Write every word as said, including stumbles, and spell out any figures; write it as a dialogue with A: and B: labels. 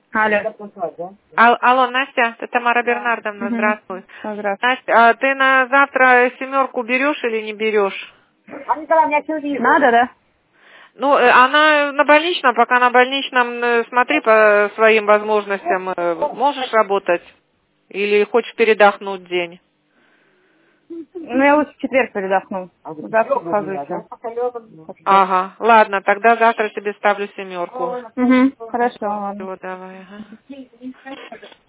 A: Алло.
B: Ал- Алло, Настя, это Тамара Бернардовна,
A: Мгм.
B: здравствуй.
A: Здравствуйте.
B: Настя, а ты на завтра семерку берешь или не берешь?
A: Надо, да?
B: Ну, э, она на больничном, пока на больничном, э, смотри по своим возможностям, э, можешь работать? Или хочешь передохнуть день?
A: Ну, я лучше в четверг передохну. Завтра схожу еще.
B: Ага, ладно, тогда завтра тебе ставлю семерку.
A: Угу. Хорошо, ладно.
B: Все, давай, ага.